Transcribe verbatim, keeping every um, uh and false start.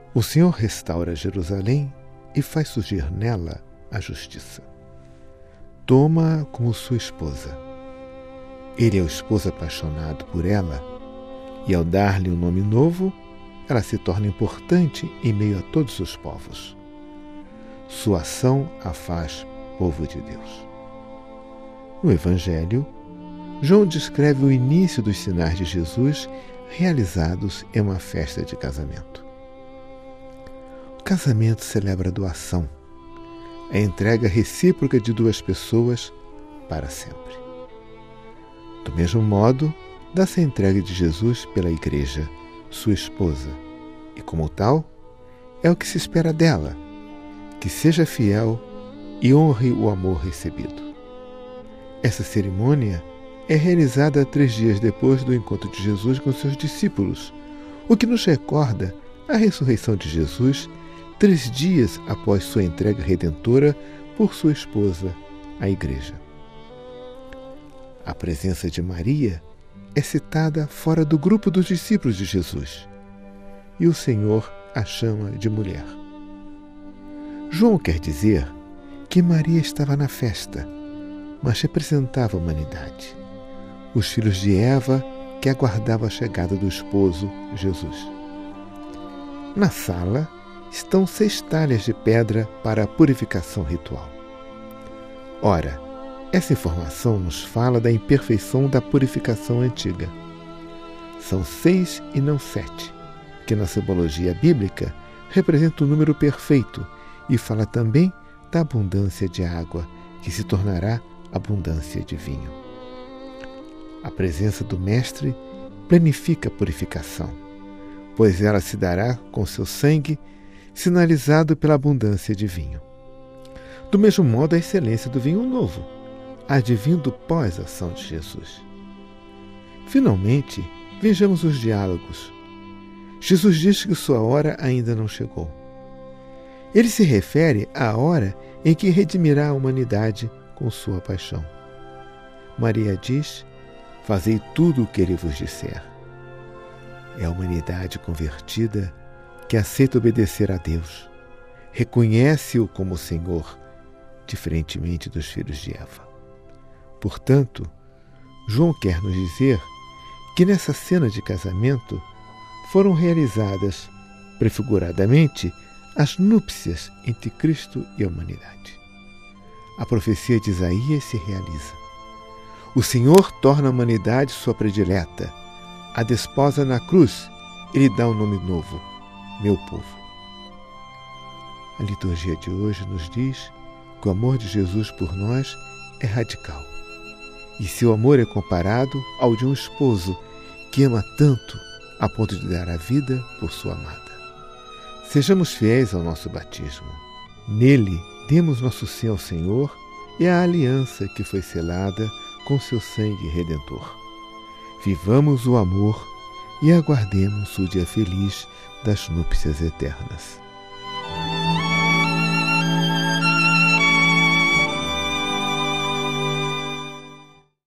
O Senhor restaura Jerusalém e faz surgir nela a justiça. Toma-a como sua esposa. Ele é o esposo apaixonado por ela, e ao dar-lhe um nome novo, ela se torna importante em meio a todos os povos. Sua ação a faz povo de Deus. No Evangelho, João descreve o início dos sinais de Jesus realizados em uma festa de casamento. O casamento celebra a doação, a entrega recíproca de duas pessoas para sempre. Do mesmo modo, dá-se a entrega de Jesus pela Igreja, sua esposa, e como tal, é o que se espera dela, que seja fiel e honre o amor recebido. Essa cerimônia é realizada três dias depois do encontro de Jesus com seus discípulos, o que nos recorda a ressurreição de Jesus três dias após sua entrega redentora por sua esposa, a Igreja. A presença de Maria é citada fora do grupo dos discípulos de Jesus, e o Senhor a chama de mulher. João quer dizer que Maria estava na festa, mas representava a humanidade, os filhos de Eva que aguardavam a chegada do esposo, Jesus. Na sala estão seis talhas de pedra para a purificação ritual. Ora, essa informação nos fala da imperfeição da purificação antiga. São seis e não sete, que na simbologia bíblica representa o número perfeito e fala também da abundância de água, que se tornará abundância de vinho. A presença do Mestre planifica a purificação, pois ela se dará com seu sangue, sinalizado pela abundância de vinho. Do mesmo modo, a excelência do vinho novo, advindo pós a ação de Jesus. Finalmente, vejamos os diálogos. Jesus diz que sua hora ainda não chegou. Ele se refere à hora em que redimirá a humanidade com sua paixão. Maria diz: fazei tudo o que ele vos disser. É a humanidade convertida que aceita obedecer a Deus, reconhece-o como Senhor, diferentemente dos filhos de Eva. Portanto, João quer nos dizer que nessa cena de casamento foram realizadas, prefiguradamente, as núpcias entre Cristo e a humanidade. A profecia de Isaías se realiza. O Senhor torna a humanidade sua predileta, a desposa na cruz e lhe dá um nome novo, meu povo. A liturgia de hoje nos diz que o amor de Jesus por nós é radical. E seu amor é comparado ao de um esposo que ama tanto a ponto de dar a vida por sua amada. Sejamos fiéis ao nosso batismo. Nele, demos nosso sim ao Senhor e à aliança que foi selada com seu sangue redentor. Vivamos o amor e aguardemos o dia feliz das núpcias eternas.